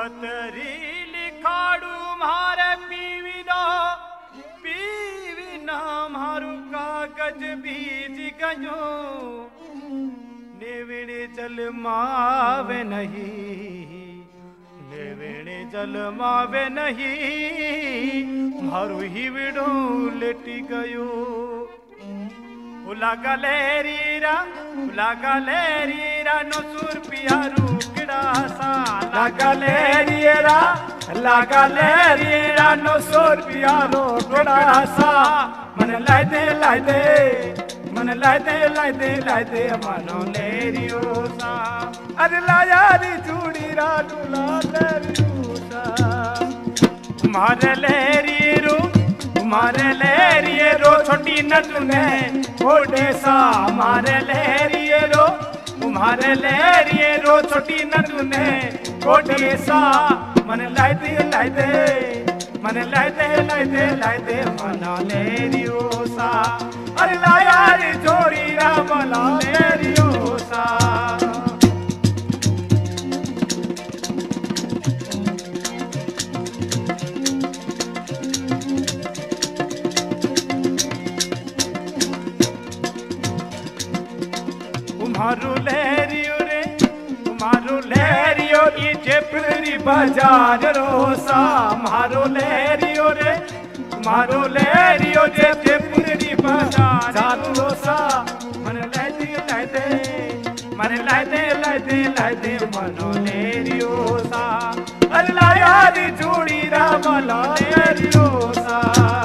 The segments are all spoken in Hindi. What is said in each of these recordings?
पतरी लिखाड़ू मारे पीविना मारू कागज बीज गयो नेवणे जल मावे नहीं नेवणे जल मावे नहीं मारू हिवड़ो लेटी गयो लागा लेरीरा नो सुरपिया रुकड़ा सा लागा लेरीरा नो सुरपिया रुकड़ा सा मन लाई दे मनो लेरियो सा अरे लाया री चूड़ी रा डुला लेरियो सा मारे लेरिए रो छोटी नटने ओडे सा मारे लेरिए रो छोटी नटने ओडे सा मन लाई दे मना लेरियो सा अरे लाया रे जोड़ी रा मला लेरियो सा मारो लेरियो ये जेपरी बाजार रोसा मारो लेरियो जे जेपरी बाजार रोसा मन लाई दे मनो लेरियो सा अरे लाया दी जोड़ी रा मला लेरियो सा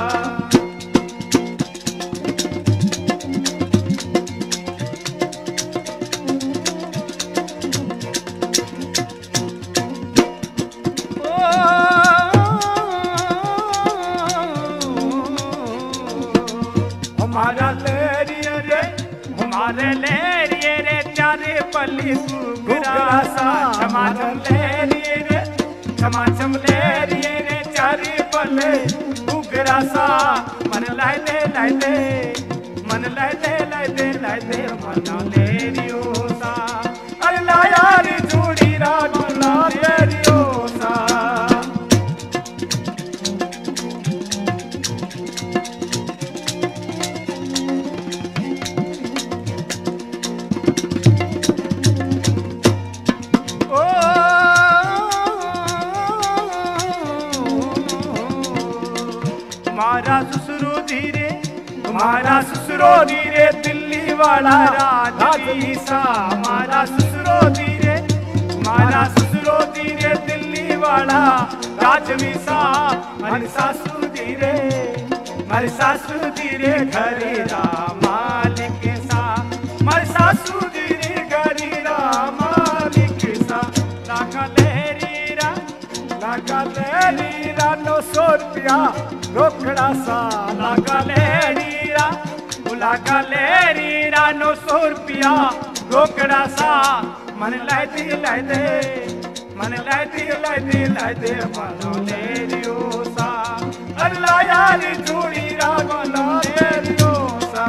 हमारे लेरिए रे चारे पल्ली गुगरासा हमारे लेरिए रे छम लेरिए रे चारे पल्ले गुगरासा मन लाई दे मनो लेरियो सा अरे लाया रे जोड़ी रा डुला लेरियो सा मारा ससुरो धीरे दिल्ली वाला राजवीसा मारा ससुरो धीरे दिल्ली वाला राजवीसा मारी सासू धीरे घरे रा मालिक सा मारी सासू धीरे घरे रा मालिक सा लागा लेरीरा नो 100 रुपया रोकड़ा सा लागा लेरीरा नो 100 रुपया रोकड़ा सा मन लाई दे मनो लेरियो सा अरे लाया रे जोड़ी रा मनो लेरियो सा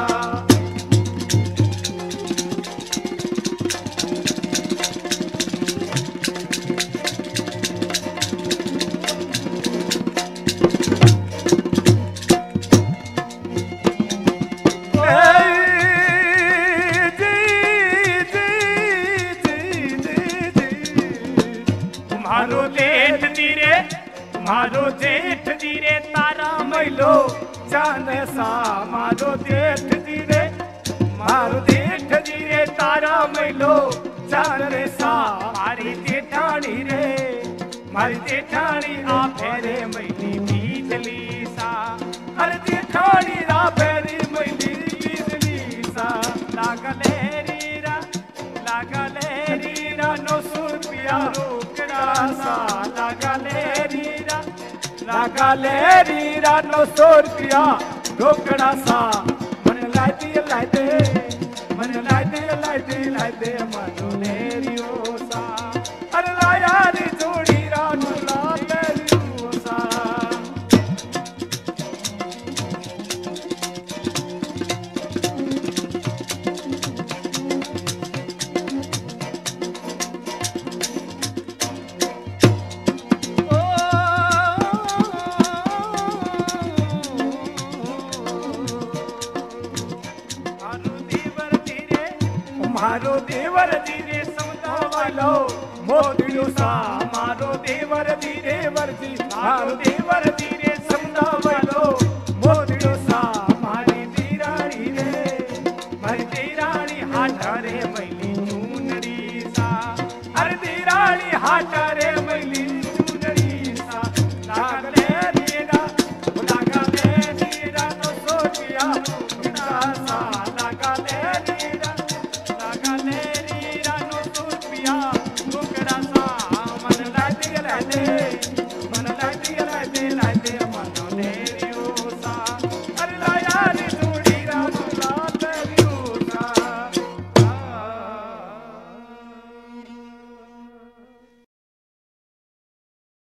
मारो जेठ धीरे तारा मैलो चांद सा मारो जेठ धीरे तारा मैलो चांद सा मारी जेठानी आ फेरे मैली बिजली सा अरे जेठानी आ फेरे मैली बिजली सा लागा लेरीरा नो 100 रुपया रोकड़ा सा लागा लेरीरा नो 100 रुपया रोकड़ा सा मन लाई दे मनो लेरियो सा अरे लाया रे जोड़ी रा डुला लेरियो सा मारो देवर धीरे समझा वालो मोतियो सा मारो देवर धीरे वर्जी मारो देवर धीरे समझा वालो मोतियो सा मारी दीरानी रे मारी दीरानी हाथ रे मैली चूनरी सा अरे दीरानी हाथ